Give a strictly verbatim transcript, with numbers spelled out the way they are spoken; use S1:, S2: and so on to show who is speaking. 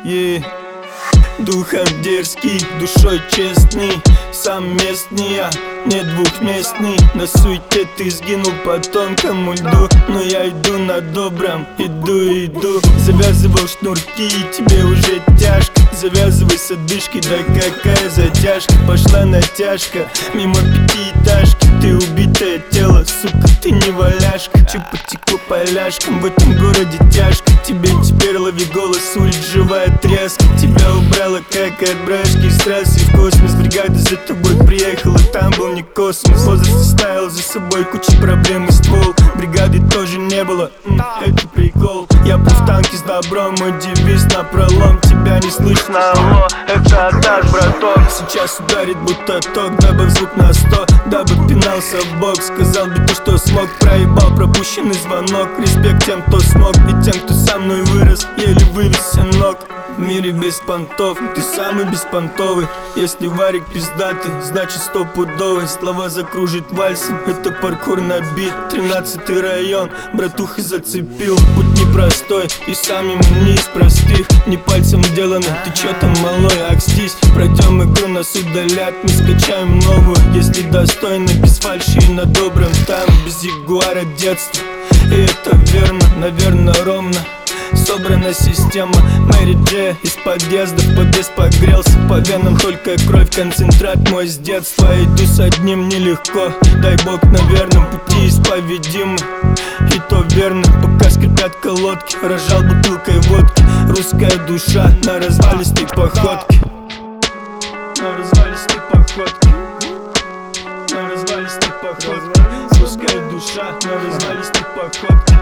S1: yeah. Духом дерзкий, душой честный, сам местный я, не двухместный. На суете ты сгинул по тонкому льду, но я иду на добром, иду, иду. Завязывал шнурки, тебе уже тяжко. Завязывай с одышкой, да какая затяжка. Пошла натяжка, мимо пятиэтажки. Ты убитое тело, сука, ты не валяшка. Чё потекло поляшкам, в этом городе тяжко. Тебе теперь лови голос, улиц живая тряска. Тебя убрала как от брашки с трассы в космос. Бригада за тобой приехала, там был не космос. Возраст оставил за собой кучу проблем и ствол. Бригады тоже не было, М, это прикол. Я был в танке с добром, мой девиз напролом. Тебя не слышно, алло, это атак, браток. Сейчас ударит будто ток, добавь звук на сто. Дабы пинался в бок, сказал бы то, что смог. Проебал пропущенный звонок. Респект тем, кто смог, и тем, кто со мной вырос, еле вывез ног. В мире без понтов, ты самый беспонтовый. Если варик пиздатый, значит стопудовый. Слова закружит вальсом, это паркур на бит. Тринадцатый район, братуха зацепил. Путь непростой, и сам ему не из простых. Не пальцем делано, ты чё там малой, акстись. Пройдем игру, нас удалят, мы скачаем новую. Если достойно, без фальши и на добром. Там без ягуара детства, и это верно, наверное ровно. Собрана система Мэри Джей из подъезда в подъезд погрелся. По венам только кровь, концентрат мой с детства. Иду с одним нелегко, дай бог на верном пути исповедимы. И то верно, пока скрипят колодки. Рожал бутылкой водки, русская душа на развалистой походке. На развалистой походке. На развалистой походке. Русская душа на развалистой походке.